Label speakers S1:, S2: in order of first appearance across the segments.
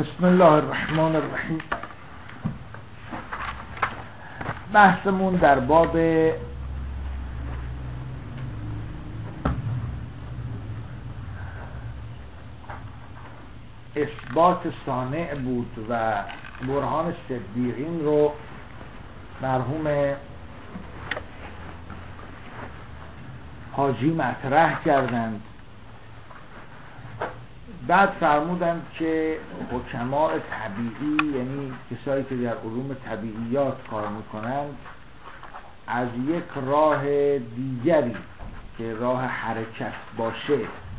S1: بسم الله الرحمن الرحیم. بحثمون در باب اثبات صانع بود و برهان صدیقین رو مرحوم حاجی مطرح کردند. بعد فرمودند که حکماء طبیعی، یعنی کسایی که در علوم طبیعیات کار میکنند، از یک راه دیگری که راه حرکت باشه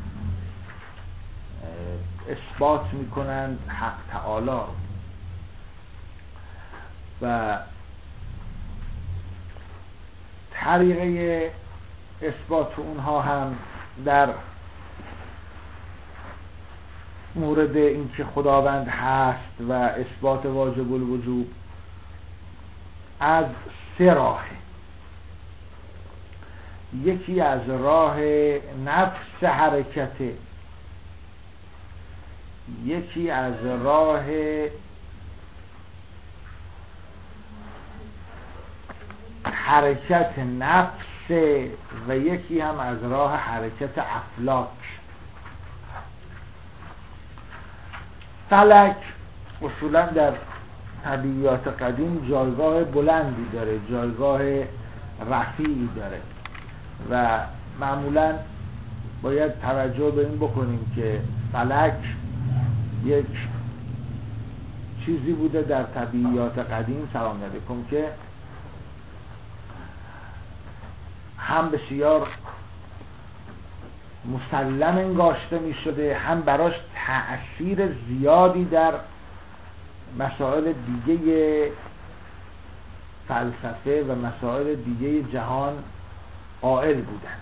S1: اثبات میکنند حق تعالی و طریقه اثبات اونها هم در مورد اینکه خداوند هست و اثبات واجب الوجود از سه راه. یکی از راه نفس حرکته، یکی از راه حرکت نفس و یکی هم از راه حرکت افلاک. فلک اصولا در طبیعیات قدیم جایگاه بلندی داره، جایگاه رفیعی داره و معمولا باید توجه به این بکنیم که فلک یک چیزی بوده در طبیعیات قدیم، سلام علیکم، که هم بسیار مسلم انگاشته می شده، هم براش تأثیر زیادی در مسائل دیگه فلسفه و مسائل دیگه جهان قائل بودند.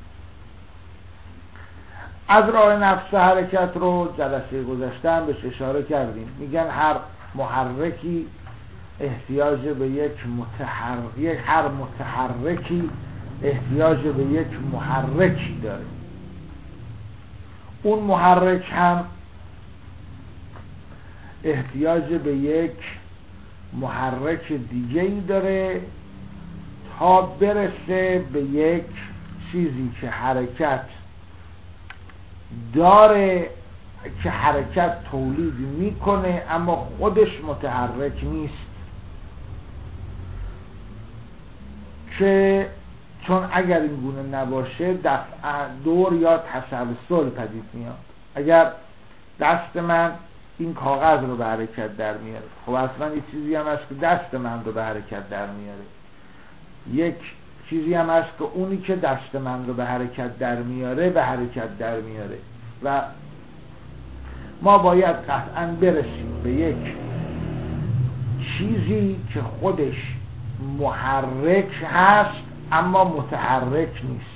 S1: از راه نفس حرکت رو جلسه گذشته هم بهش اشاره کردیم. میگن هر محرکی احتیاج به هر متحرکی احتیاج به یک محرکی داره. اون محرک هم احتیاج به یک محرک دیگه‌ای داره تا برسه به یک چیزی که حرکت داره، که حرکت تولید میکنه اما خودش متحرک نیست، که چون اگر این گونه نباشه دور یا تسلسل پدید میاد. اگر دست من این کاغذ رو به حرکت در میاره، خب اصلا یک چیزی هم هست که دست من رو به حرکت در میاره، یک چیزی هم هست که اونی که دست من رو به حرکت در میاره به حرکت در میاره و ما باید قطعا برسیم به یک چیزی که خودش محرک هست اما متحرک نیست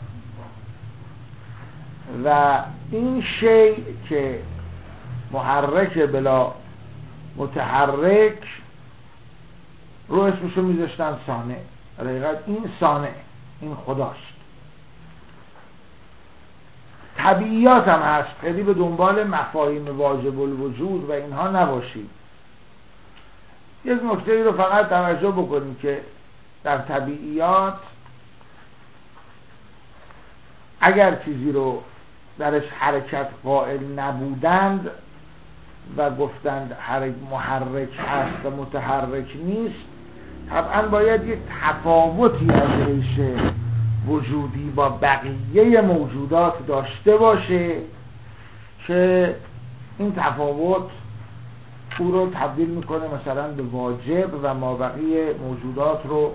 S1: و این شیء که محرک بلا متحرک رو اسمشو میذاشتن صانع. حقیقت این صانع، این خداست. طبیعیات هم هست، خیلی به دنبال مفاهیم واجب الوجود و اینها نباشید. یک نکته رو فقط توجه بکنید که در طبیعیات اگر چیزی رو درش حرکت قائل نبودند و گفتند محرک هست و متحرک نیست، طبعا باید یک تفاوتی از ریشه وجودی با بقیه موجودات داشته باشه که این تفاوت او رو تبدیل میکنه مثلا به واجب و مابقی موجودات رو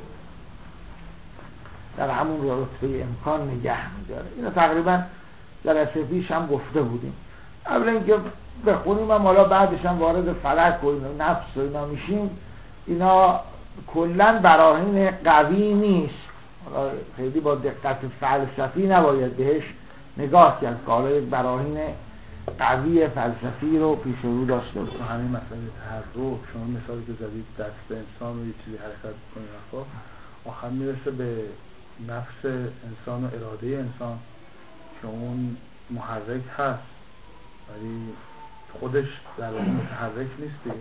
S1: در همون رتبه امکان نگه میداره. اینو تقریبا جلسه پیش هم گفته بودیم. قبل اینکه بخونیم هم حالا بعدش هم وارد فلک و اینا نفس و اینا میشیم، اینا کلن براهین قوی نیست. حالا خیلی با دقت فلسفی نباید بهش نگاه کرد که حالا یک براهین قوی فلسفی رو پیش رو داشته بود.
S2: همین مسئله تحرک، شما مثالی که زدید دست انسان رو یه چیزی حرکت بکنه خب آخر میرسه به نفس انسان و اراده انسان که اون محرک هست، ولی خودش در واقع متحرک نیست دیگه.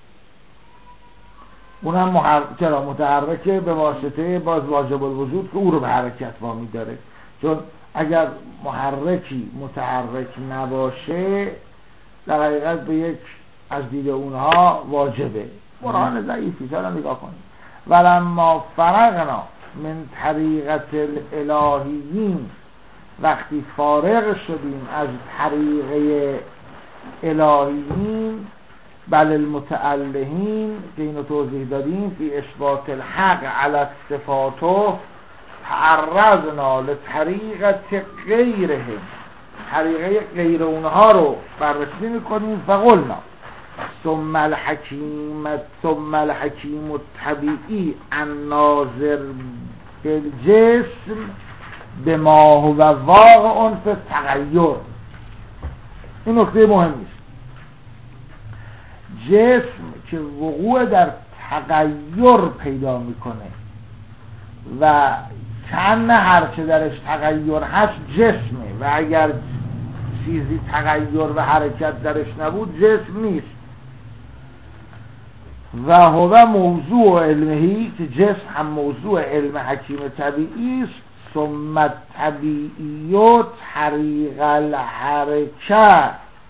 S1: اونم چرا متحرکه؟ به واسطه باز واجب الوجود که او رو به حرکت وامی داره. چون اگر محرکی متحرک نباشه در حقیقت به یک از دید اونها واجبه. برهان ضعیفی حالا نگاه کنید. ولما فرغنا من طریقت الالهیین، وقتی فارغ شدیم از طریقه الهیین، بل المتألهین که اینو توضیح دادیم، فی اثبات الحق علی صفاته، تعرضنا لطریقت غیرهم، طریقه غیر اونها رو بررسی میکنیم. فقلنا ثم الحکیم الطبیعی الناظر بالجسم بما هو واقع فی التغیر. این نکته مهمی است. جسم که وقوع در تغییر پیدا میکنه و چند هرچه درش تغییر هست جسمه، و اگر چیزی تغییر و حرکت درش نبود جسم نیست. و هو موضوع علمهی، که جسم هم موضوع علم حکیم طبیعی است. ثم طبیعیت طریق الحرکت،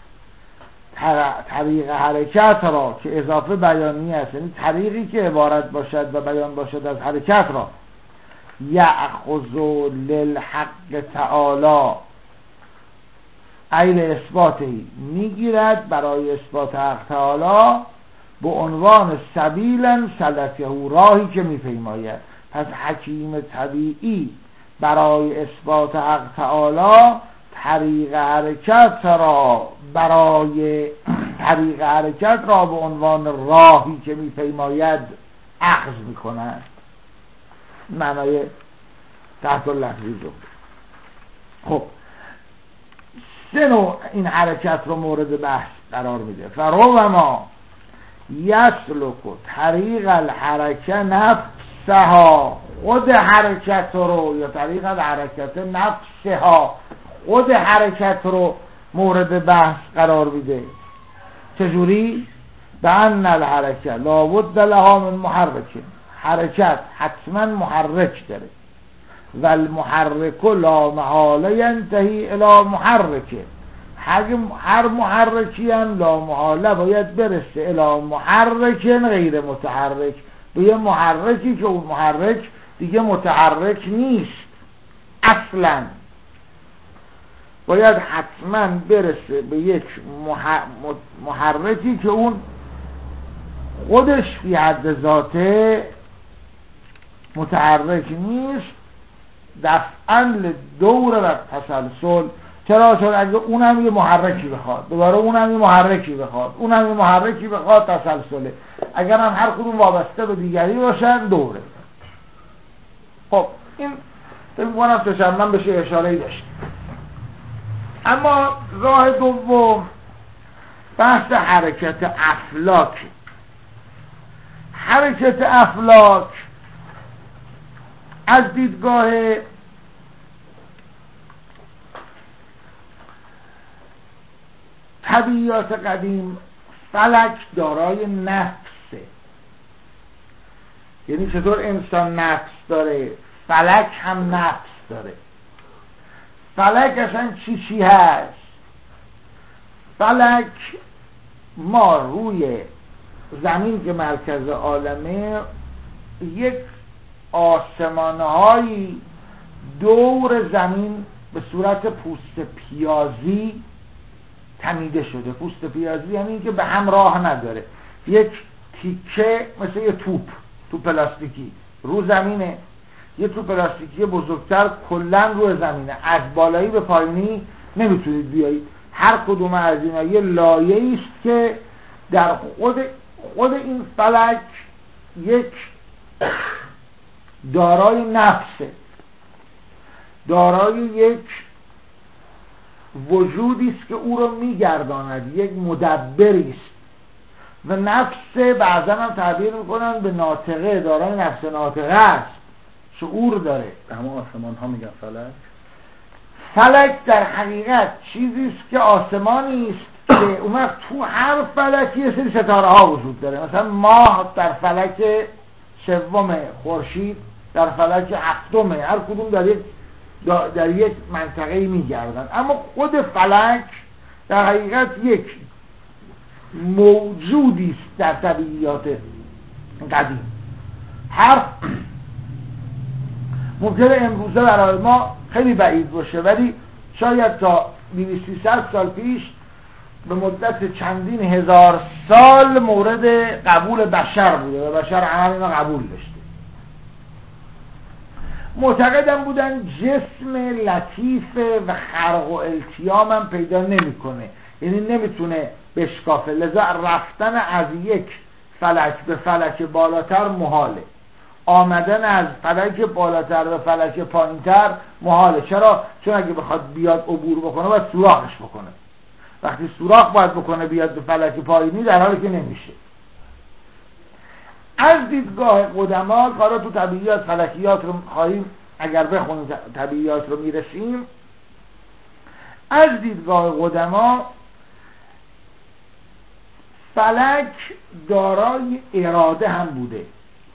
S1: طریق حرکت را که اضافه بیانی است، یعنی طریقی که عبارت باشد و بیان باشد از حرکت را، یأخذ للحق تعالی ایل اثباتی، میگیرد برای اثبات حق تعالی به عنوان سبیلا سلکه، راهی که میپیماید. پس حکیم طبیعی برای اثبات حق تعالی طریق حرکت را به عنوان راهی که میپیماید اخذ میکند. معنای تحت اللفظی جو. خب 3 نوع این حرکت رو مورد بحث قرار میده. فربما یسلک طریق الحرکه نفسها، خود حرکت رو، یا طریق الحرکت نفسها، خود حرکت رو مورد بحث قرار میده. چجوری؟ به ان الحرکه لابد لها من محرکه، حرکت حتما محرک داره. و المحرک لا محاله ینتهی الی محرکه، هر محرکی هم لا محاله باید برسه الی محرک غیر متحرک، به یه محرکی که اون محرک دیگه متحرک نیست اصلا. باید حتما برسه به یک محرکی که اون خودش فی حد ذاته متحرک نیست، دفعاً دور و تسلسل. چرا؟ چون اگه اونم یه محرکی بخواد، دوباره اونم یه محرکی بخواد، اونم یه محرکی بخواد، تسلسله. اگر هم هر کدوم وابسته به دیگری باشن دوره. خب این فکر می‌کنم تشمم بشه اشاره‌ای داشت. اما راه دوم بحث حرکت افلاک. حرکت افلاک از دیدگاه طبیعیات قدیم، فلک دارای نفسه. یعنی چطور انسان نفس داره، فلک هم نفس داره. فلک اصلا چی هست؟ فلک، ما روی زمین که مرکز عالمه، یک آسمان‌هایی دور زمین به صورت پوست پیازی تمیده شده. پوست پیازی یعنی این که به هم راه نداره، یک تیکه مثل یه توپ پلاستیکی رو زمینه، یه توپ پلاستیکی بزرگتر کلن رو زمینه، از بالایی به پایینی نمیتونید بیایید. هر کدوم از اینا یه لایه‌ای است که در خود این فلک یک دارای نفسه، دارای یک وجودی است که او رو میگرداند، یک مدبری است. و نفس بعضا هم تعبیر میکنن به ناطقه، دارای نفس ناطقه است، شعور داره.
S2: همه آسمان ها میگن فلک.
S1: فلک در حقیقت چیزی است که آسمانی است که اون وقت تو هر فلکی یه سری ستاره ها وجود داره. مثلا ماه در فلک سوم خورشید در فلک هفتمه، هر کدوم در یک منطقه میگردن، اما خود فلک در حقیقت یک موجودی است در طبیعیات قدیم. حرف ممکنه امروزه برای ما خیلی بعید باشه، ولی شاید تا 200-300 سال پیش به مدت چندین هزار سال مورد قبول بشر بوده و بشر همه اینو قبول داشته. معتقدم بودن جسم لطیفه و خرق و التیام هم پیدا نمیکنه، یعنی نمیتونه بشکافه، لذا رفتن از یک فلک به فلک بالاتر محاله، آمدن از فلک بالاتر به فلک پایینتر محاله. چرا؟ چون اگه بخواد بیاد عبور بکنه باید سوراخش بکنه، وقتی سوراخ باید بکنه بیاد به فلک پایینی، در حالی که نمیشه. از دیدگاه قدما، کارا تو طبیعیات فلکیات رو خواهیم اگر بخونیم طبیعیات رو میرسیم، از دیدگاه قدما فلک دارای اراده هم بوده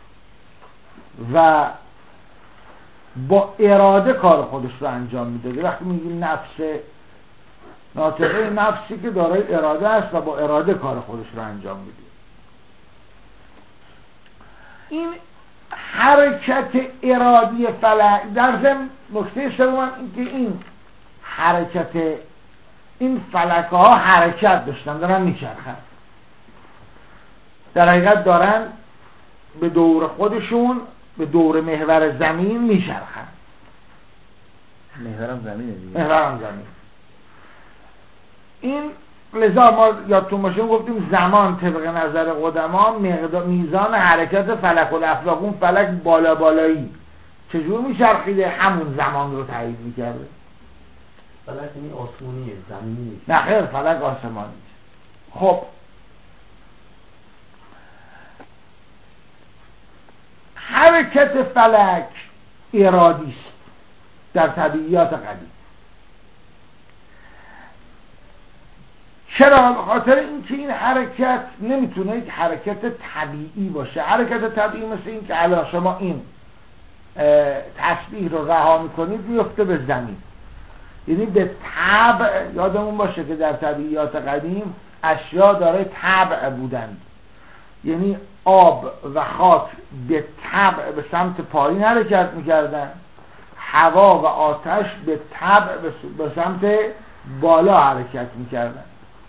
S1: و با اراده کار خودش رو انجام میداده. وقتی میگیم نفس ناطقه، نفسی که دارای اراده است و با اراده کار خودش رو انجام میده. این حرکت ارادی فلک در ضمن نکته سوم این که این حرکت این فلک ها حرکت داشتن، دارن میچرخن، در حقیقت دارن به دور خودشون به دور محور زمین میچرخن.
S2: محورم زمینه دیگه.
S1: محورم زمین. این لذا ما یادتون باشه گفتیم زمان طبق نظر قدما میزان حرکت فلک الافلاک، اون فلک بالا بالایی چجور میچرخیده همون زمان رو تایید میکرده.
S3: فلک این آسمونیه، زمینی نیست.
S1: نه خیر، فلک آسمانی. خب حرکت فلک ارادی است در طبیعیات قدیم. چرا؟ به خاطر اینکه این حرکت نمیتونه یک حرکت طبیعی باشه. حرکت طبیعی مثل این که الان شما این تسبیح رو رها میکنید میفته به زمین، یعنی به طبع. یادمون باشه که در طبیعیات قدیم اشیا داره طبع بودند، یعنی آب و خاک به طبع به سمت پایین حرکت میکردن، هوا و آتش به طبع به سمت بالا حرکت میکردن.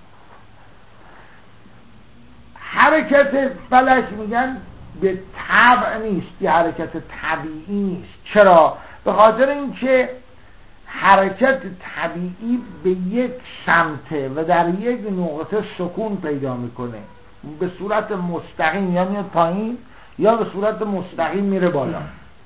S1: حرکت فلک میگن به طبع نیست، یه حرکت طبیعی نیست. چرا؟ به خاطر اینکه حرکت طبیعی به یک سمته و در یک نقطه سکون پیدا میکنه، به صورت مستقیم یا میاد پایین یا به صورت مستقیم میره بالا،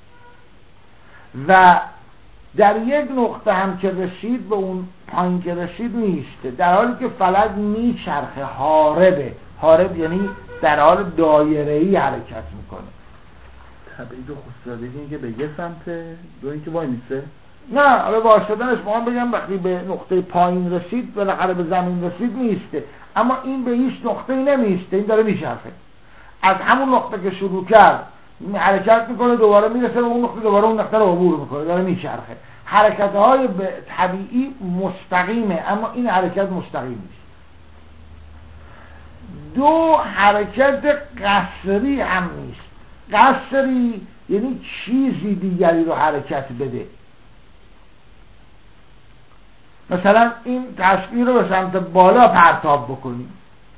S1: و در یک نقطه هم که رسید به اون پایین که رسید نیست، در حالی که فلک میچرخه، حارب یعنی در حال دایره‌ای حرکت میکنه.
S2: تبعید و خصوصیت این که به یه سمته، دو اینکه وای میسته.
S1: نه، حالا واسطنش ما بگم وقتی به نقطه پایین رسید بالاخره به زمین رسید نیسته، اما این به هیچ نقطه‌ای نمیسته، این داره میچرخه. از همون نقطه که شروع کرد حرکت میکنه، دوباره میرسه به اون نقطه، دوباره اون نقطه رو عبور میکنه، داره میچرخه. حرکت‌های طبیعی مستقیمه، اما این حرکت مستقیم نیست. دو، حرکت قصری هم نیست. قصری یعنی چیزی دیگری رو حرکت بده. مثلا این تصویر رو به سمت بالا پرتاب بکنیم.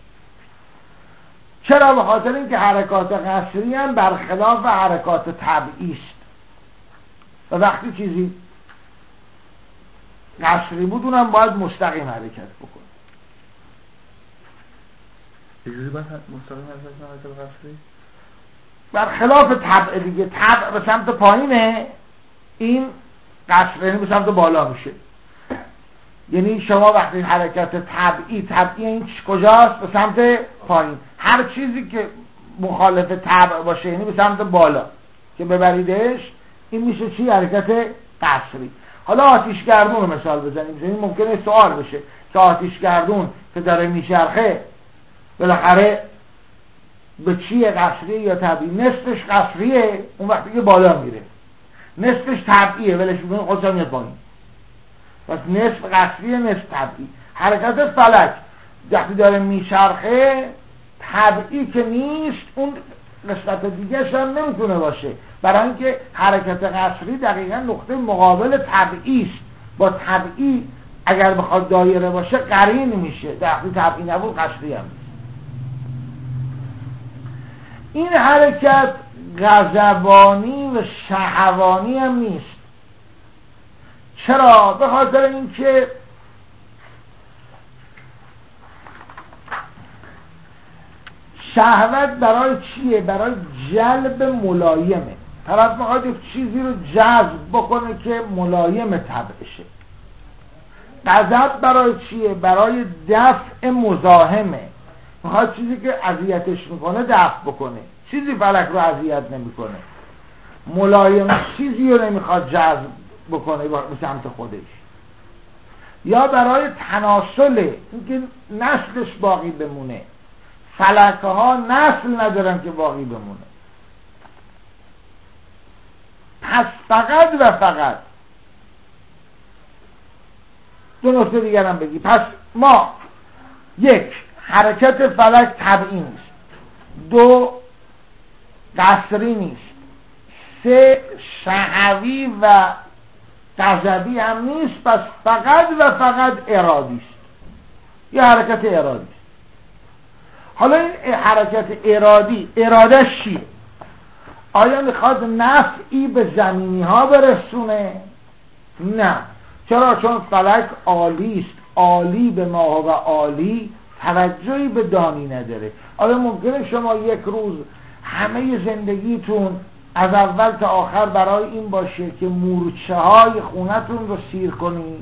S1: چرا؟ به خاطر اینکه حرکات قصری هم برخلاف حرکات طبیعی است و وقتی چیزی قصری بود اونم باید مستقیم حرکت بکنه.
S2: چجوری باید مستقیم حرکت قصری؟
S1: برخلاف طبع دیگه. طبع به سمت پایینه، این قصر یعنی به سمت بالا میشه. یعنی شما وقتی حرکت طبعی این کجاست؟ به سمت پایین. هر چیزی که مخالف طبع باشه یعنی به سمت بالا که ببریدش، این میشه چی؟ حرکت قصری. حالا آتشگردون رو مثال بزنیم، یعنی ممکنه سوال بشه که آتشگردون که داره میچرخه بالاخره به چیه، قصریه یا طبیعی؟ نصفش قصریه، اون وقتی که بالا میره، نصفش طبیعیه، ولش میکنه خودش هم میاد پایین. پس نصف قصریه نصف طبیعی. حرکت فلک وقتی داره میچرخه طبیعی که نیست، اون قسمت دیگه‌ش هم نمیتونه باشه، برای اینکه حرکت قصری دقیقا نقطه مقابل طبیعی است. با طبیعی اگر بخواد دایره باشه قرین میشه، وقتی طبیعی نبود قصری هم نیست. این حرکت غضبانی و شهوانی هم نیست. چرا؟ به خاطر اینکه شهوت برای چیه؟ برای جلب ملایمه. طرف میخواد یک چیزی رو جذب بکنه که ملایم طبعشه. غضب برای چیه؟ برای دفع مزاحمه. میخواد چیزی که اذیتش میکنه دفع بکنه. چیزی فلک رو اذیت نمیکنه. ملایم چیزی رو نمیخواد جذب بکنه به سمت خودش. یا برای تناسل، اینکه نسلش باقی بمونه. فلکه ها نسل ندارن که باقی بمونه. پس فقط و فقط دو نکته دیگر هم بگی. پس ما یک، حرکت فلک طبیعی نیست. دو، قصری نیست. سه، شهوی و غضبی هم نیست. پس فقط و فقط ارادی است. یه حرکت ارادی است. حالا این حرکت ارادی، ارادش چیه؟ آیا میخواد نفعی به زمینی ها برسونه؟ نه. چرا؟ چون فلک عالی است، عالی به ماه و عالی، توجهی به دانی نداره. آیا ممکنه شما یک روز همه زندگیتون از اول تا آخر برای این باشه که مورچه های خونتون رو سیر کنید؟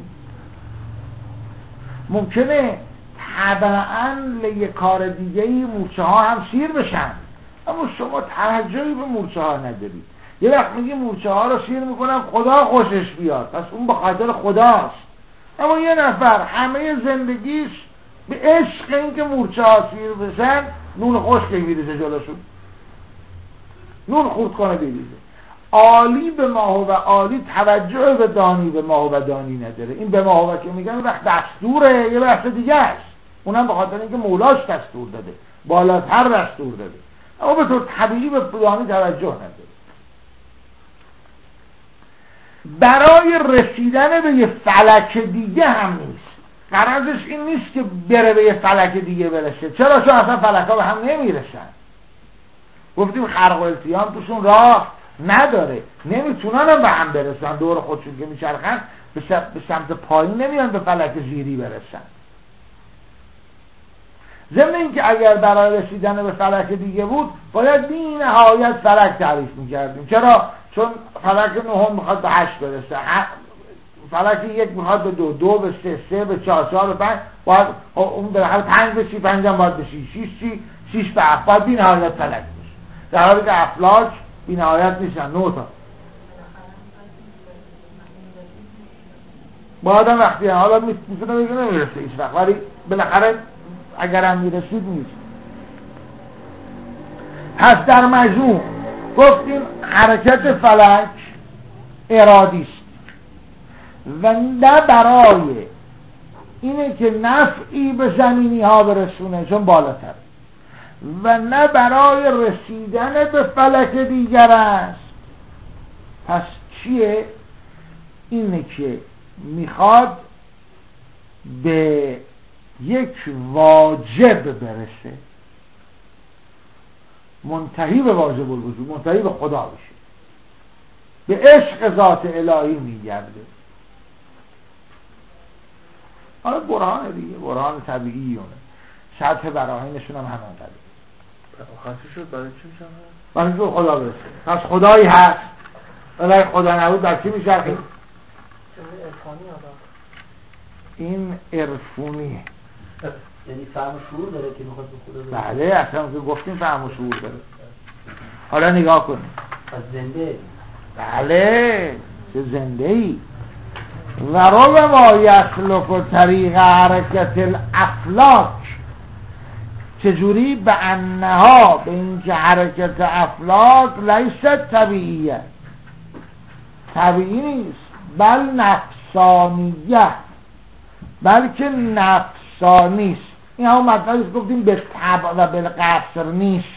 S1: ممکنه طبعاً یک کار دیگه‌ای مورچه ها هم سیر بشن، اما شما توجهی به مورچه ها ندارید. یه وقت میگی مورچه ها رو سیر میکنم خدا خوشش بیاد، پس اون به خاطر خداست. اما یه نفر همه زندگیش به عشق این که مورچه ها سیر بشن نون خشک بریزه جلوشون، نون خورد کنه بریزه. عالی به ماه و عالی توجه به دانی به ماه و دانی نداره. این به ماه و که میگن وقت دستوره، یه بحث دیگه است، اونم به خاطر اینکه مولاش دستور داده، بالاتر دستور داده، اما به طور طبیعی به دانی توجه نداره. برای رسیدن به یه فلک دیگه هم نیست. غرضش این نیست که بره به یه فلک دیگه برسه. چرا؟ چون اصلا فلک ها به هم نمیرسن. گفتیم خرق و التیام توشون راه نداره، نمیتونن هم به هم برسن. دور خودشون که میچرخن به سمت پایین نمیان به فلک زیری برسن. ضمن اینکه اگر برای رسیدن به فلک دیگه بود باید بی نهایت فلک تعریف میکردیم. چرا؟ چون فلک نهم میخواد به 8 برسه، فلک یک میخواد به 2، 2 به 3، 3 به 4، 4 به 5، باید اون بالاخره 5 به 6، 5 هم باید به 6، 6 به 7، باید بی نهایت فلک بشه. در حالی که افلاک بی نهایت نیستن، 9 تا. باید هم وقتی حالا میتونه بگه نمیرسه هیچ وقت، ولی بالاخره اگر هم میرسید نیست. پس در مجموع گفتیم حرکت فلک ارادی است و نه برای اینه که نفعی به زمینی ها برسونه چون بالاتر، و نه برای رسیدن به فلک دیگر است. پس چیه؟ اینه که میخواد به یک واجب برسه، منتهی به واجب الوجود، منتهی به خدا بشه، به عشق ذات الهی میگرده. حالا برهان دیگه، برهان طبیعیونه، سطح براهینشون هم همان قدر.
S2: خاصی شد برای چی میشن؟
S1: برای اینکه خدا برسه. پس خدایی هست، ولی خدا نبود در چی میشه؟ این عرفونیه.
S3: یعنی فهم و شعور داره که میخواد به خدا برسه.
S1: بله اصلا که گفتیم فهم و شعور داره. حالا نگاه کنیم.
S3: از زنده.
S1: بله چه زنده ای. و رو ما یسلک و طریق حرکت الافلاک، چجوری؟ به انها، به اینکه حرکت افلاک لیست طبیعیه، طبیعی نیست، بل نفسانیه، بلکه نفسانیست. این همون مطلبی گفتیم به طبع و بالقصر نیست.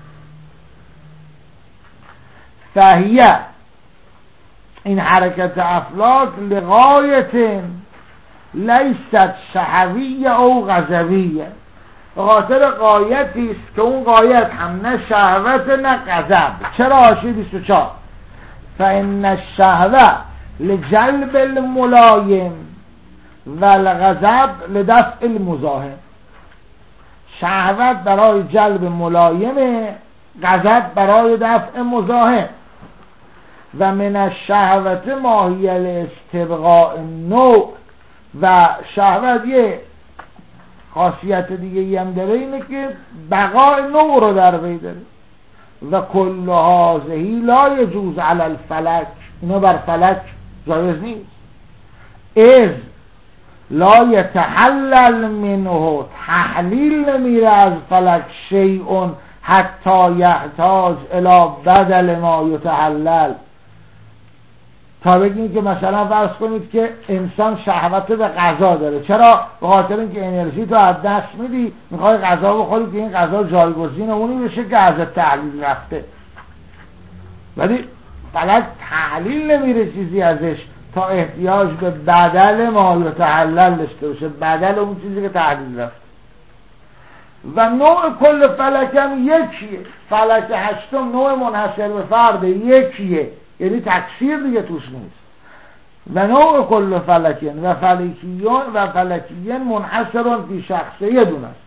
S1: فهیه، این حرکت افلاک لغایت لیست شهویه او غضبیه، به خاطر غایتی است که اون غایت هم نه شهوت نه غضب. چرا؟ حاشیه 24 فإن الشهوة لجلب الملایم و الغضب لدفع المزاحم. شهوت برای جلب ملایم، غضب برای دفع مزاحم. و من الشهوت ما هی الاستبقاء النوع، و شهوت یه خاصیت دیگه هم داره، اینه که بقای نوع رو در بی داره. و کل هذه لا یجوز علی الفلک، اینا بر فلک جایز نیست. از لا یتحلل منه، تحلیل نمیره از فلک شیء حتی یحتاج الی بدل ما یتحلل. تا بگیم که مثلا فرض کنید که انسان شهوت به غذا داره. چرا؟ به خاطر اینکه انرژی تو از دست میدی، میخوای غذا بخوری که این غذا جایگزین اونی بشه که از تحلیل رفته. ولی فلک تحلیل نمیره چیزی ازش تا احتیاج به بدل ما یتحلل داشته باشه، بدل اون چیزی که تحلیل رفته. و نوع کل فلک هم یکیه. فلک هشتم نوع منحصر به فرد یکیه، یعنی تکثیر دیگه توش نیست. و نوع کل فلکین و فلکیین منحصر فی شخصه یه دونه است.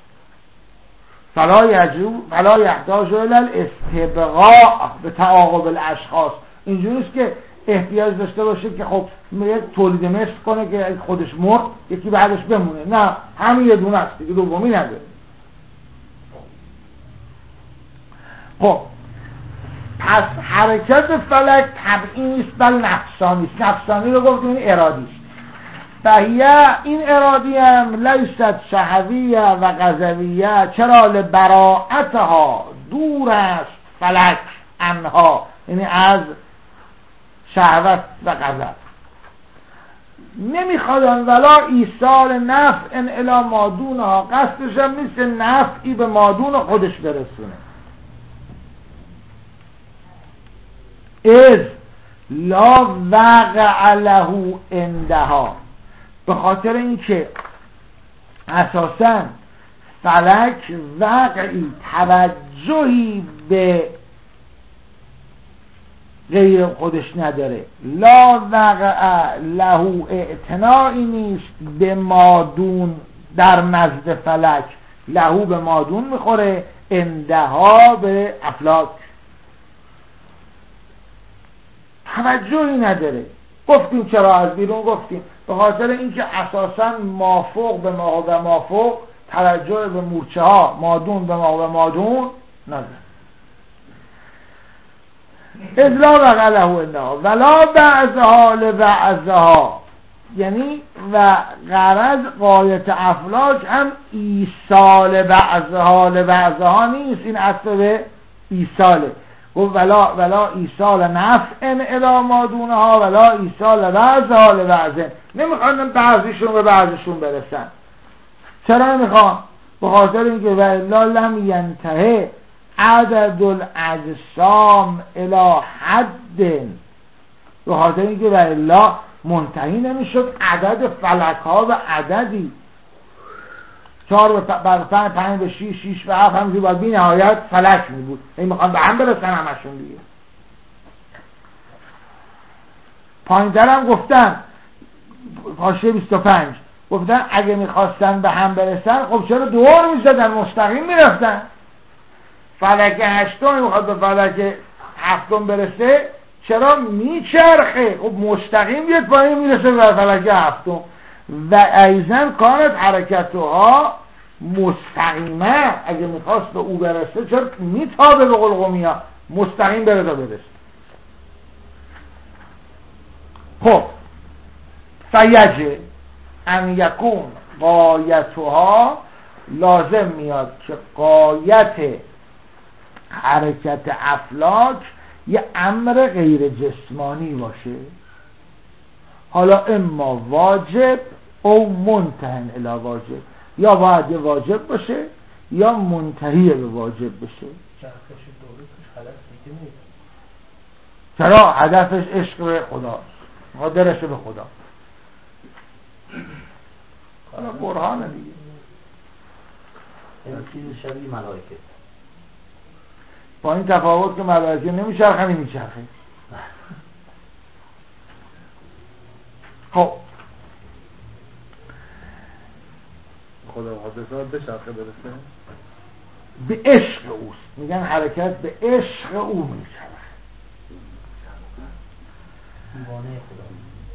S1: فلا یحتاج الی الاستبقاء به تعاقب الاشخاص. اینجوری است که احتیاج داشته باشه که خب یک تولید مثل کنه که خودش مرد یکی بعدش بمونه. نه، همین یه دونه است دیگه، دومی نداره. خب پس حرکت فلک طبعی نیست بل نفسانی است. نفسانی رو گفتیم این ارادی است. فهیه، این ارادی هم لیست شهویه و غضبیه. چرا؟ لبراءتها، دور است فلک انها، یعنی از شهوت و غضب. نمیخوادن ولا ایصال نفع الی مادونها، قصدش هم نیست نفعی به مادون خودش برسونه. از لا وقع له عندها، به خاطر اینکه اساساً فلک وقعی، توجهی به غیر خودش نداره. لا وقع له، اعتنایی نیست به مادون در نزد فلک. له به مادون میخوره، عندها به افلاک توجهی نداره. گفتیم چرا از بیرون گفتیم، به خاطر اینکه اساساً مافوق به ما و مافوق توجه به مورچه ها، مادون به ما و مادون نداره. اذلا وقع له عندها ولا بعضها لبعضها، یعنی و غرض غایت افلاک هم ایصال بعضها لبعضها نیست. این اصل به ایصاله. گفت ولا ایصال نفع الی مادونها ولا ایصال بعضها لبعض. نمیخوان بعضیشون به بعضیشون برسن. چرا نمیخوان؟ به خاطر اینکه و الا لم ینتهی عدد الاجسام الی حد، به خاطر اینکه و الا منتهی نمیشد عدد فلک ها به عددی 4 بر 5 به 6 به 7 همینجور باید بی نهایت فلک می بود. این میخوان به هم برسن همشون دیگه. پایین‌تر هم گفتن حاشیه 25 گفتن اگه میخواستن به هم برسن خب چرا دور میزدن، مستقیم میرفتن. فلک هشتم میخواد به فلک هفتم برسه، چرا میچرخه؟ خب مستقیم بیاد پایین میرسه به فلک هفتم. و ایزن کانت حرکتها مستقیمه، اگه میخواست به او برسه چرا میتابه به قلقومیا مستقیم بره تا برسه. خب فیجه ان یکون غایتها، لازم میاد که غایت حرکت افلاک یه امر غیر جسمانی باشه، حالا اما واجب او منتهن الی واجب، یا باید یه واجب باشه یا منتهی به واجب بشه.
S4: چرخش دوره توش خلاص دیگه نیست.
S1: چرا؟ هدفش عشق به خداست، قادرشه به خدا. حالا برهانه دیگه.
S3: این چیز شبیه ملائکه،
S1: با این تفاوت که ملائکه نمیچرخه نمیچرخه. خب
S2: خدا حافظا به چرخه برسه،
S1: به عشق اوست، میگن حرکت به عشق او میچرخه.
S3: دیوانه خدا.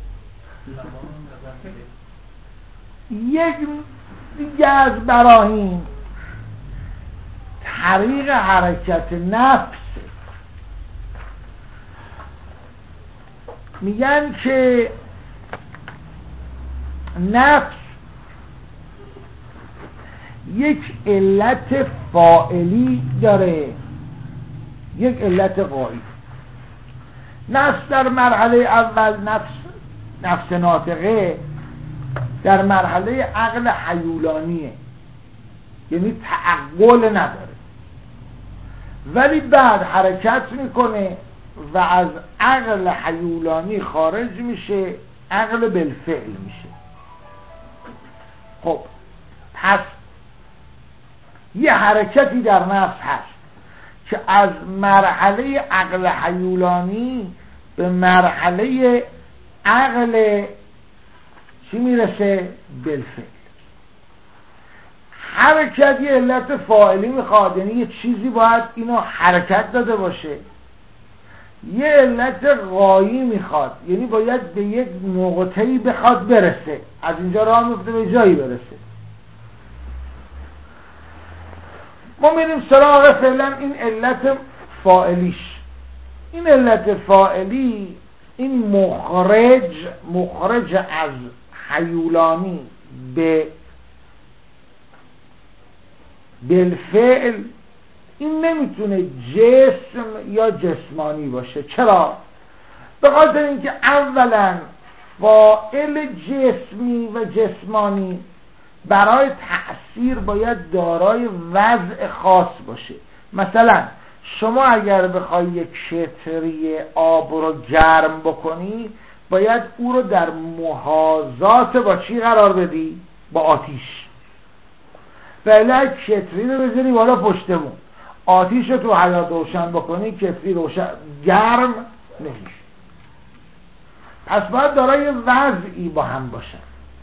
S1: یک دیگه از براهین طریق حرکت نفس، میگن که نفس یک علت فاعلی داره، یک علت غایی. نفس در مرحله اول، نفس ناطقه در مرحله عقل حیولانیه، یعنی تعقل نداره، ولی بعد حرکت میکنه و از عقل حیولانی خارج میشه، عقل بالفعل میشه. خب پس یه حرکتی در نفس هست که از مرحله عقل حیولانی به مرحله عقل چی میرسه؟ بالفعل. حرکت یه علت فاعلی میخواد، یعنی یه چیزی باید اینو حرکت داده باشه. یه علت غایی میخواد، یعنی باید به یک نقطه‌ای بخواد برسه، از اینجا راه میفته به جایی برسه. ما میریم سراغ فعلا این علت فاعلیش. این علت فاعلی، این مخرج از حیولانی به بالفعل، این نمیتونه جسم یا جسمانی باشه. چرا؟ به خاطر اینکه اولا فاعل جسمی و جسمانی برای تأثیر باید دارای وضع خاص باشه. مثلا شما اگر بخوای یک کتری آب رو گرم بکنی، باید او رو در محاذات با چی قرار بدی؟ با آتیش. ولی کتری رو بذاری بالا پشتمون، آتیش رو تو حیاط روشن بکنی، کتری روشن گرم نمیشه. پس باید دارای وضعی با هم باشن.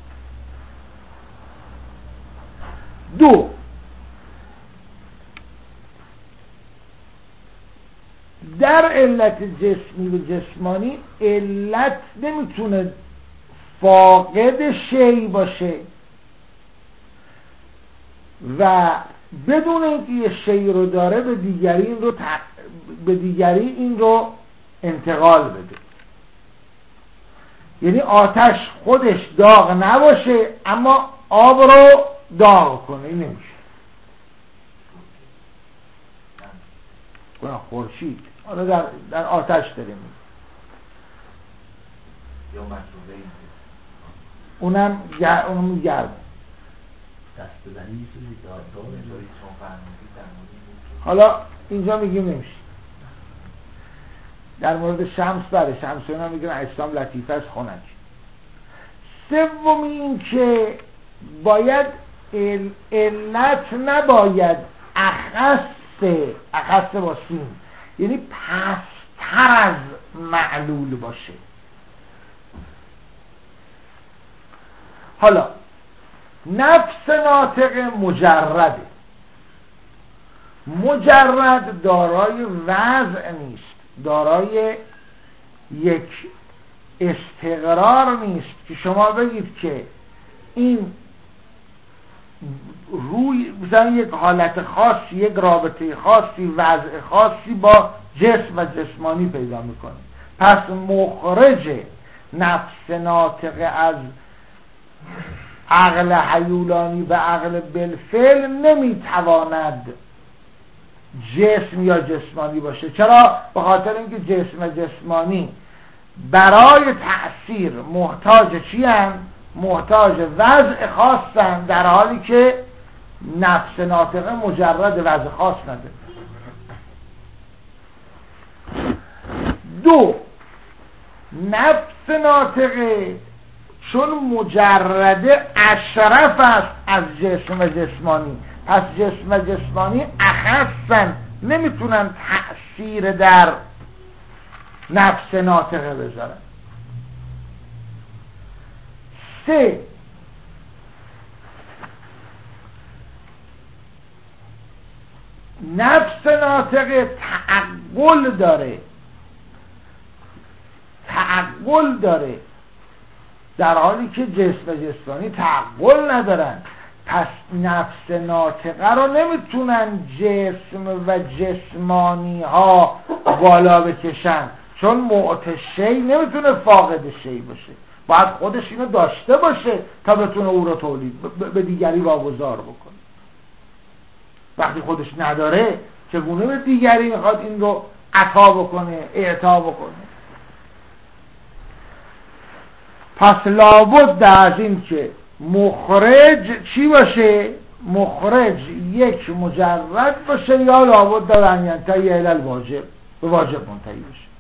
S1: دو، در علت جسمی و جسمانی علت نمیتونه فاقد شیء باشه و بدون اینکه یه شیء رو داره به دیگری این رو انتقال بده. یعنی آتش خودش داغ نباشه اما آب رو داغ کنه، این نمیشه. خورشید حالا در آتش داریم،
S5: یا مسئوله
S1: اونم گرم.
S3: دست بزنی میتونی داره.
S1: حالا اینجا میگیم نمیشه. در مورد شمس بره، شمسیون هم میگن اجسام لطیفه است خنک. سومی این که باید علت نباید اخص با سین، یعنی پستر از معلول باشه. حالا نفس ناطق مجرد دارای وضع نیست، دارای یک استقرار نیست که شما بگید که این روی مثلا یک حالت خاصی، یک رابطه خاصی، وضع خاصی با جسم و جسمانی پیدا میکنه. پس مخرج نفس ناطقه از عقل هیولانی به عقل بالفعل نمیتواند جسم یا جسمانی باشه. چرا؟ به خاطر اینکه جسم جسمانی برای تأثیر محتاج چی هستند؟ محتاج وضع خاص هستند، در حالی که نفس ناطقه مجرد وضع خاص نداره. دو، نفس ناطقه چون مجرده اشرف است از جسم جسمانی، پس جسم جسمانی اخصن، نمیتونن تأثیر در نفس ناطقه بذارن. سه، نفس ناطقه تعقل داره در حالی که جسم جسمانی تعقل ندارن. پس نفس ناطقه رو نمیتونن جسم و جسمانی ها بالا بکشن، چون معطی شی نمیتونه فاقد شی باشه، باید خودش اینو داشته باشه تا بتونه او رو تولید به دیگری واگذار بکنه. وقتی خودش نداره چگونه به دیگری میخواد این رو عطا بکنه، اعطا بکنه؟ پس لابد از این که مخرج چی باشه؟ مخرج یک مجرد باشه، یا لابد دارن ینتهی الی الواجب، به واجب منتهی باشه.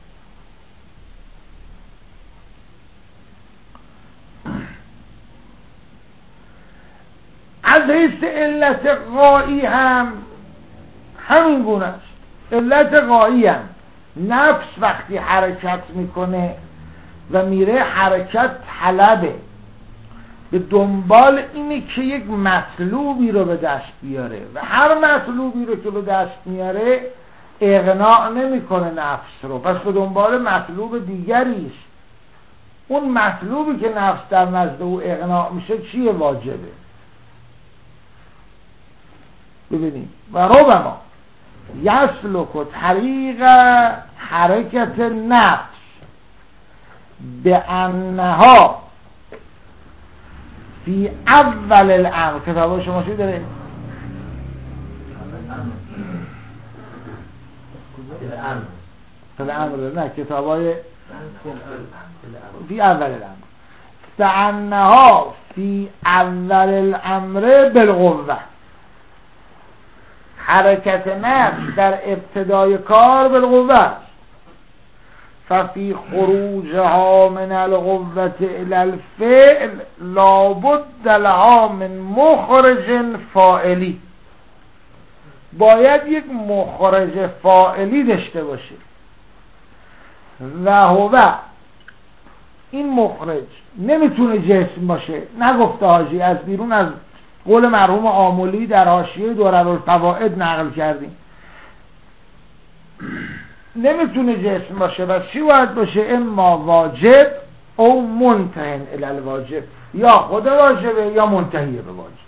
S1: از حیث علت غایی هم همین گونه است. علت غایی هم نفس وقتی حرکت میکنه و میره، حرکت طلبه، به دنبال اینه که یک مطلوبی رو به دست بیاره و هر مطلوبی رو که به دست میاره اغناء نمیکنه نفس رو، پس به دنبال مطلوب دیگری است. اون مطلوبی که نفس در نزد او اغناء میشه چیه؟ واجبه. ببینیم و ربما یسلک طریق حرکت نفس به انها فی اول الامر. کتاب شما چی داره؟ الامر نه، کتابای فی اول الامر. به انها فی اول الامر بالقوه. حرکت نفس در ابتدای کار بالقوه است. ففی خروجها من القوة الى الفعل لابد لها من مخرج فاعلی. باید یک مخرج فاعلی داشته باشه و هو این مخرج نمیتونه جسم باشه. نگفته حاجی، از بیرون از قول مرحوم آملی در حاشیه دورالفوائد نقل کردیم، نمیتونه جسم باشه. بس چی باید باشه؟ اما واجب او منتهی الی الواجب، یا خود واجبه یا منتهی به واجب.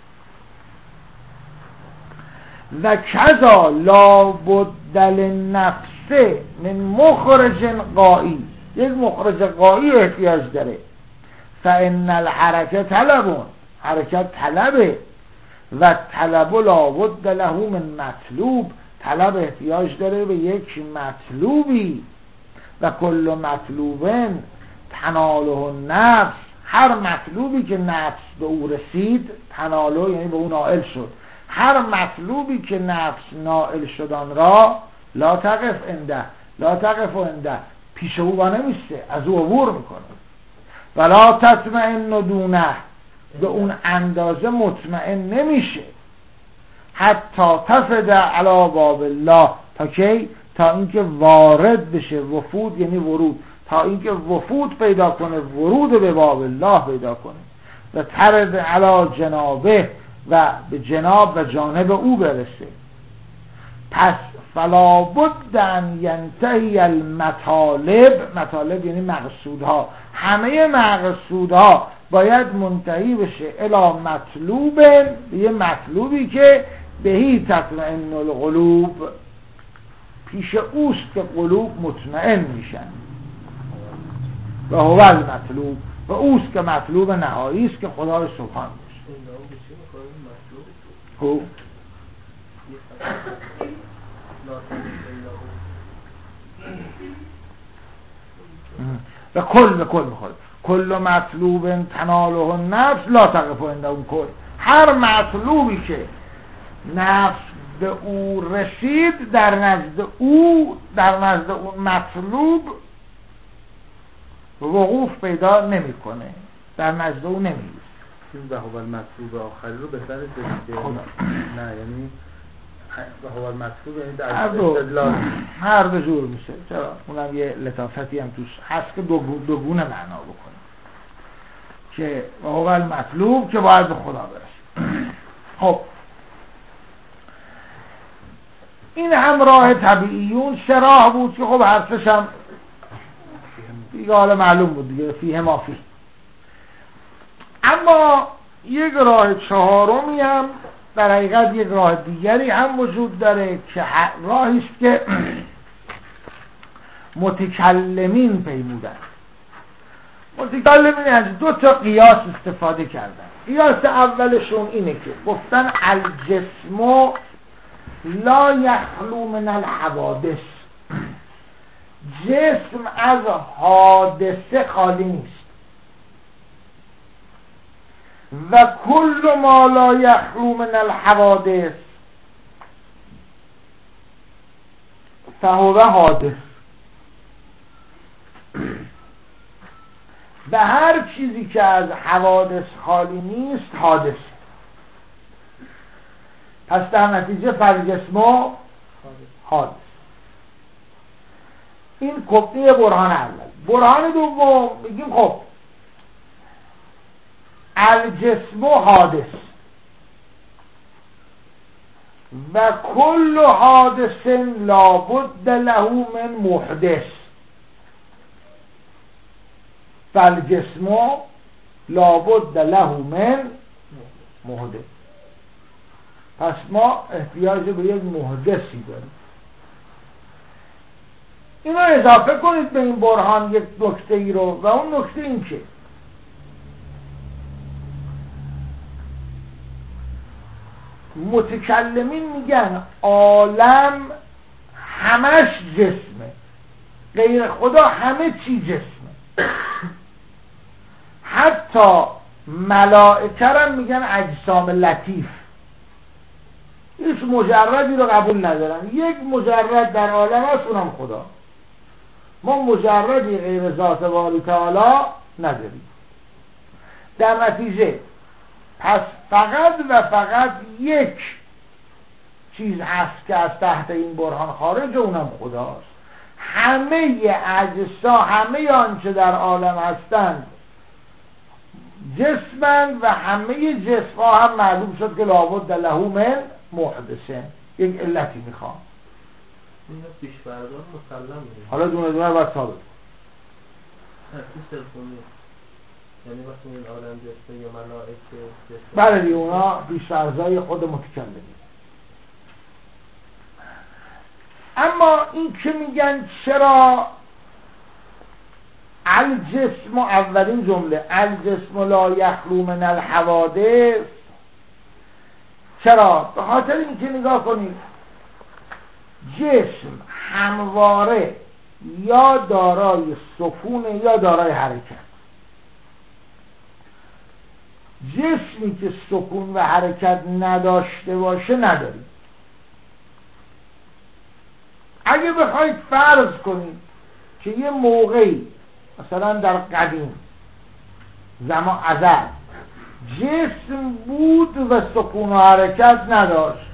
S1: و کذا لابد للنفس من مخرج غایی، یک مخرج غایی احتیاج داره. فان الحرکت طلبون، حرکت طلبه، و طلب لابد له من مطلوب، طلب احتیاج داره به یک مطلوبی. و کل مطلوبن تناله النفس، هر مطلوبی که نفس به او رسید، تناله یعنی به او نائل شد، هر مطلوبی که نفس نائل شدن را لا تقف عنده، لا تقف عنده، پیش او با نمیسته، از او عبور میکنه. ولا تطمئن دونه، به اون اندازه مطمئن نمیشه. حتی تفد علی باب الله، تا کی؟ تا اینکه وارد بشه. وفود یعنی ورود، تا اینکه وفود پیدا کنه، ورود به باب الله پیدا کنه. و ترد علی جنابه، و به جناب و جانب او برسه. پس فلا بد ان ینتهی المطالب، مطالب یعنی مقصودها، همه مقصودها باید منتهی بشه الی مطلوب، یه مطلوبی که بهی تطمئن القلوب، پیش اوست که قلوب مطمئن میشن. و هو المطلوب و اوست که مطلوب نهایی است که خدای سبحان باشه. خب و کل به کل میخواد کل مطلوب تناله النفس لا تقف عنده اون کل. هر مطلوبی که نفس به او رسید در نزد اون مطلوب وقوف پیدا نمیکنه، در نزد او نمیرسه.
S2: این و هو المطلوب آخری رو بهتر رسیده نه، یعنی و هو المطلوب یعنی در استدلال
S1: هر به جور میشه. چرا؟ اونم یه لطافتی هم توش هست که دو گونه معنا بکنه که و هو المطلوب که باید به خدا برسه. خب این هم راه طبیعیون شراه بود که خب حرفش هم دیگه حالا معلوم بود دیگه فیه ما فیه. اما یک راه چهارمی هم در حقیقت یک راه دیگری هم وجود داره که راهی است که متکلمین پیمودن. متکلمین از دو تا قیاس استفاده کردن. قیاس اولشون اینه که گفتن الجسم لا یخلو من الحوادث، جسم از حادثه خالی نیست و کل ما لا یخلو من الحوادث فهو حادث. به هر چیزی که از حوادث خالی نیست حادث. پس در نتیجه فالجسم حادث. این کپی برهان اول. برهان دوم میگیم خب الجسم حادث و کل حادث لابد له من محدث، فالجسم لابد له من محدث. پس ما احتیاج به یک محدثی داریم. اینو اضافه کنید به این برهان یک نکته ای رو و اون نکته این که متکلمین میگن عالم همش جسمه، غیر خدا همه چی جسمه. حتی ملائکه هم میگن اجسام لطیف، هیچ مجردی رو قبول ندارن. یک مجرد در عالم هست اونم خدا. ما مجردی غیر ذات باری تعالی نداریم. در نتیجه پس فقط و فقط یک چیز هست که از تحت این برهان خارج، اونم خداست. همه اجسا، همه آنچه در عالم هستند جسمند و همه جسم‌ها هم معلوم شد که لابد له من محدثه، یک علتی میخوام.
S4: این پیش‌فرضان مسلم میشه.
S1: حالا دونه دونه باید ثابت
S4: تفسیر سلفونی یعنی وقتی این عالم جسم یا ملائکه جسم،
S1: بله دیگه اونا پیش‌فرضای خود متکلمین. اما این که میگن چرا الجسم، اولین جمله الجسم لا یخلو من الحوادث، چرا؟ به خاطر اینکه نگاه کنید جسم همواره یا دارای سکون یا دارای حرکت. جسمی که سکون و حرکت نداشته باشه نداریم. اگه بخواید فرض کنید که یه موقعی مثلا در قدیم زمان ازل جسم بود و سکون و حرکت نداشت،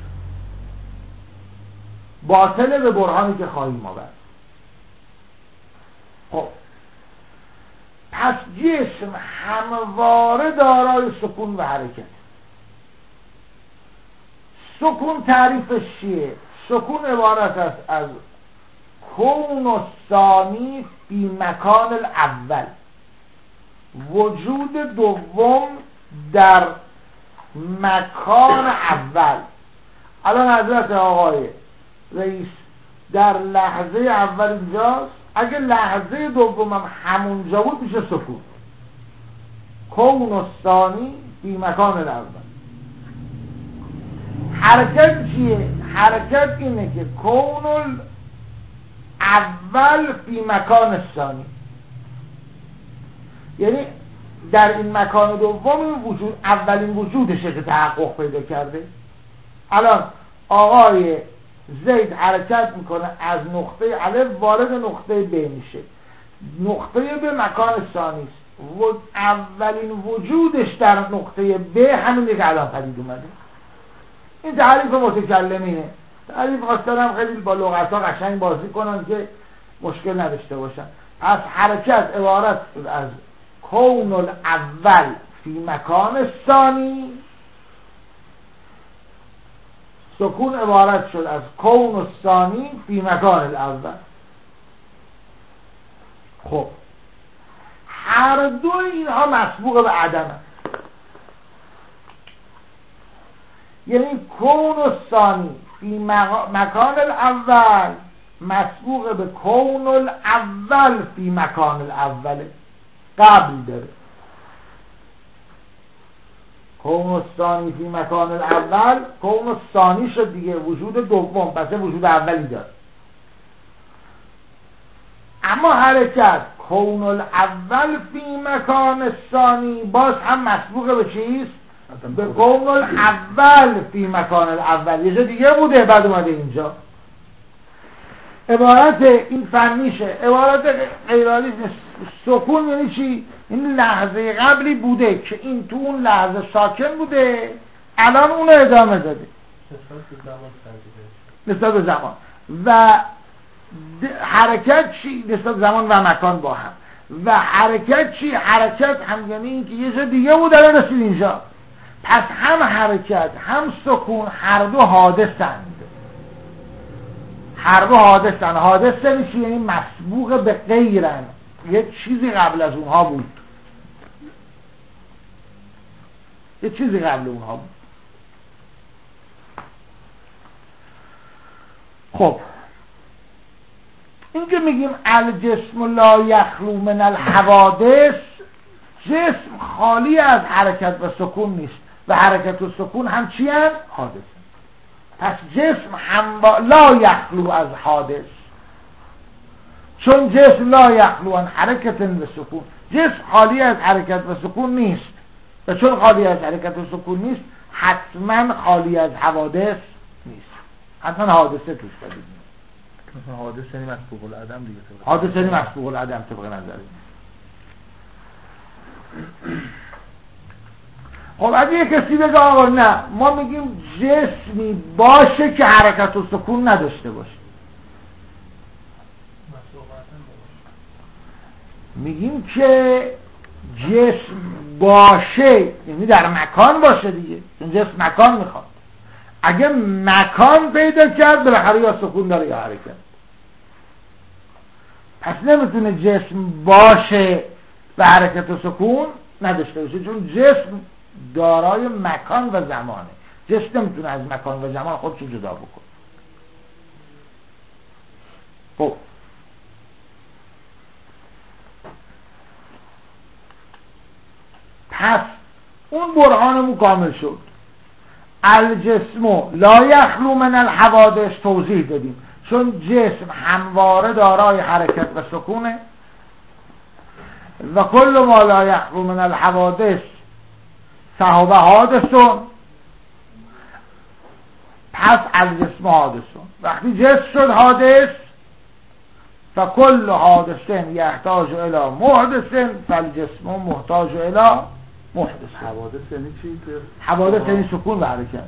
S1: باطله به برهانی که خواهیم آورد. خب پس جسم همواره دارای سکون و حرکت. سکون تعریفش چیه؟ سکون عبارت است از کون و ثانی فی مکان الاول، وجود دوم در مکان اول. الان حضرت آقای رئیس در لحظه اول اینجاست، اگه لحظه دومم همونجا بود میشه سکون. کون الثانی فی مکان الاول. حرکت چیه؟ حرکت اینه که کون الاول فی مکان الثانی، یعنی در این مکان دوم این وجود اولین وجودشه که تحقق پیدا کرده. الان آقای زید حرکت میکنه از نقطه الف وارد نقطه ب میشه، نقطه ب مکان ثانی است، اولین وجودش در نقطه ب همینه که الان پدید اومده. این تعریف متکلمینه. تعریف خواستنم خیلی با لغت‌ها قشنگ بازی کنن که مشکل نداشته باشن. پس حرکت عبارت از کون الاول فی مکان ثانی، سکون عبارت شد از کون الثانی فی مکان الاول. خب هر دو اینها مسبوق به عدم هست. یعنی کون الثانی فی مکان الاول مسبوق به کون الاول فی مکان الاول، قبل داره. کون الثانی فی مکان الاول، کون الثانی شد دیگه، وجود دوم، پس وجود اولی داره. اما حرکت کون الاول فی مکان الثانی باز هم مسبوق به چیست؟ به کون الاول فی مکان الاول، یه جا دیگه بوده بعد اومده اینجا. عبارت این فنیشه، عبارت غیرالی سکون یعنی چی؟ این لحظه قبلی بوده که این تو اون لحظه ساکن بوده، الان اون ادامه داده نسبت به زمان. و حرکت چی؟ نسبت به زمان و مکان با هم. و حرکت چی؟ حرکت هم یعنی این که یه جا دیگه بود الان رسید اینجا. پس هم حرکت هم سکون هر دو حادثند. هر دو حادثن. حادثه میشه یعنی مسبوق به غیرن، یه چیزی قبل از اونها بود، یه چیزی قبل اونها بود. خب این که میگیم الجسم لا یخلو من الحوادث، جسم خالی از حرکت و سکون نیست و حرکت و سکون هم چی هست؟ حادث. پس جسم هم لا یخلو از حادث، چون جسم لا یخلو عن حرکت و سکون، جسم خالی از حرکت و سکون نیست و چون خالی از حرکت و سکون نیست حتما خالی از حوادث نیست، حتما حادثه توش بدید.
S2: حادث یعنی مسبوق العدم دیگه.
S1: حادثه یعنی مسبوق العدم طبق نظر. خب اگه یک کسی بگه آقا نه، ما میگیم جسمی باشه که حرکت و سکون نداشته باشه، میگیم که جسم باشه یعنی در مکان باشه دیگه، چون جسم مکان میخواد. اگه مکان پیدا کرد بالاخره یا سکون داره یا حرکت. پس نمیتونه جسم باشه و حرکت و سکون نداشته باشه، چون جسم دارای مکان و زمانه. جسم نمیتونه از مکان و زمان خودشو جدا بکنه. خب پس اون برهانمون کامل شد. الجسم لا یخلو من الحوادث توضیح دادیم، چون جسم همواره دارای حرکت و سکونه و کل ما لا یخلو من الحوادث فهو حادثون. پس الجسم حادثون، وقتی جسم شد حادث فکل حادثن یحتاج الی محدث فالجسم محتاج الی محدث.
S2: حوادث یعنی چی؟
S1: حوادث یعنی سکون و حرکت.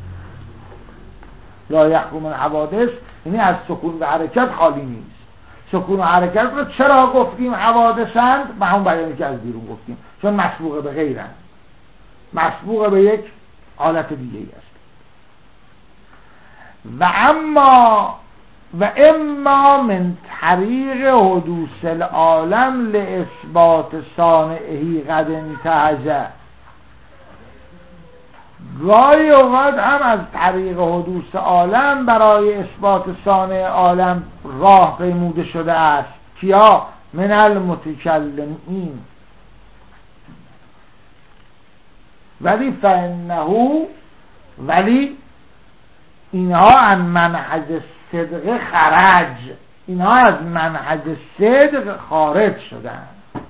S1: لا یخلو من حوادث یعنی از سکون و حرکت خالی نیست. سکون و حرکت رو چرا گفتیم حوادثند؟ به همون بیانی که از بیرون گفتیم، چون مسبوق به غیرند، مسبوق به یک حالت دیگه است. و اما من طریق حدوث العالم لاثبات صانعه قد انتهج، گاهی اوقات هم از طریق حدوث عالم برای اثبات صانع عالم راه پیموده شده است کیا؟ من المتکلمین. ولی فانه، ولی اینها از منهج صدق خرج، اینها از منهج صدق خارج شدن.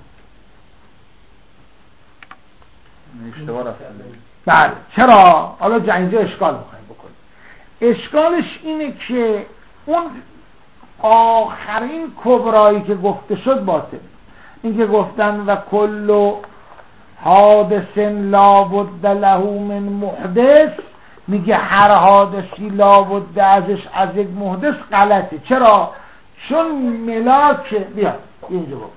S2: اشتباه رفتن.
S1: بله. چرا؟ حالا اینجا اشکال میخوایم بکنیم. اشکالش اینه که اون آخرین کبرایی که گفته شد باطل. این که گفتن و کل حادث لا بد له من محدث، میگه هر حادثی لا بد ازش از یک محدث، غلطه. چرا؟ چون ملاک، بیا اینجا بود،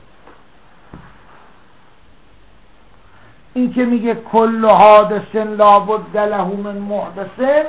S1: این که میگه کل حادث لا بد له من محدث،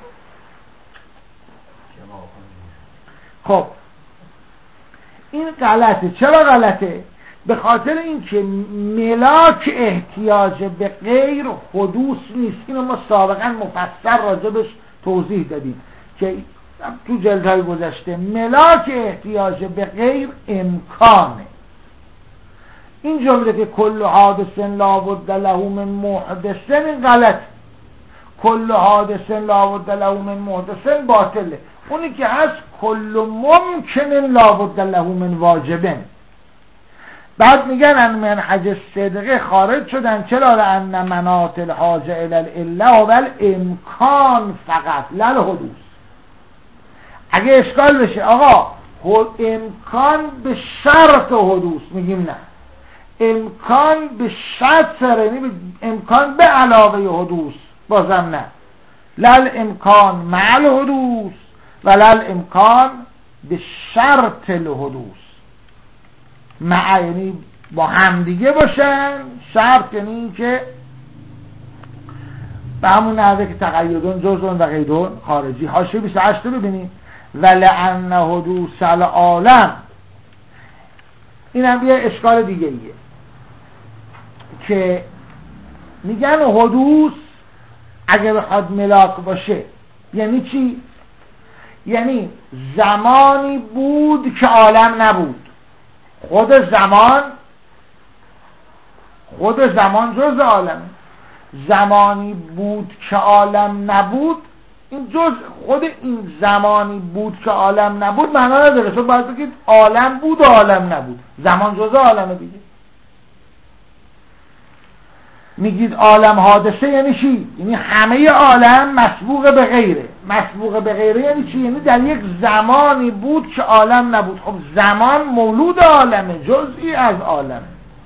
S1: خب این غلطه. چرا غلطه؟ به خاطر اینکه ملاک احتیاج به غیر حدوث نیست. اینو ما سابقا مفصل راجبش توضیح دادیم که تو جلدهای گذشته. ملاک احتیاج به غیر امکانه. این جمله که کل حادث لا بد له من محدث، این غلط. کل حادث لا بد له من محدث باطله. اونی که هست کل ممکن لا بد له من واجبن. بعد میگن ان منهج صدقه خارج شدن. چرا؟ لان مناط الحاجه الی العله و الامکان فقط لا الحدوث. اگه اشکال بشه آقا امکان به شرط حدوث، میگیم نه، امکان به شرط، یعنی امکان به علاوه حدوث، بازم نه. لل امکان مع الحدوث و لل امکان به شرط الحدوث. مع یعنی با هم دیگه باشن، شرط یعنی این که به همون نحوه که تقیدون جزء و قیدون خارجی. حاشیه 28 رو ببینید. ولعن حدوث العالم، این هم یه اشکال دیگه ایه که میگن حدوث اگه بخواد ملاک باشه یعنی چی؟ یعنی زمانی بود که عالم نبود. خود زمان جز عالم. زمانی بود که عالم نبود، این جز خود این زمانی بود که عالم نبود معنا نداره. تو باید بگید عالم بود و عالم نبود. زمان جز عالمه دیگه. میگید عالم حادثه یعنی چی؟ یعنی همه عالم مسبوق به غیره. مسبوق به غیره یعنی چی؟ یعنی در یک زمانی بود که عالم نبود. خب زمان مولود عالمه، جزئی از عالم.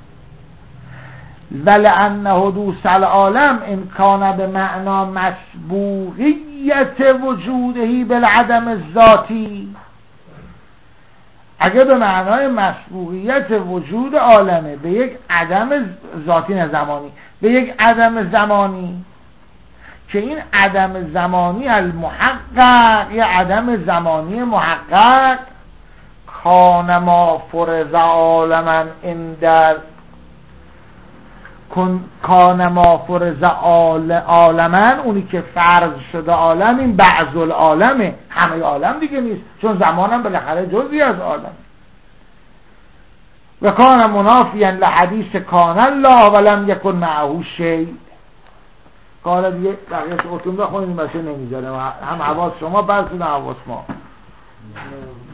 S1: ولعن حدوث العالم ان کان به معنا مسبوقیت وجودهی بالعدم الذاتی، اگه به معنای مسبوقیت وجود عالمه به یک عدم ذاتی نه زمانی، به یک عدم زمانی، که این عدم زمانی المحقق یا عدم زمانی محقق کان ما فرض عالما اندر کان ما فرض عالما، اونی که فرض شده عالم این بعض العالمه، همه عالم دیگه نیست، چون زمانم بالاخره جزئی از عالم. و کان منافیا لحدیث کان الله ولم یکن معه شیء. قال دیگه بقیه خودتون بخونید، باشه نمیذاره هم حواس شما برسونه حواس ما.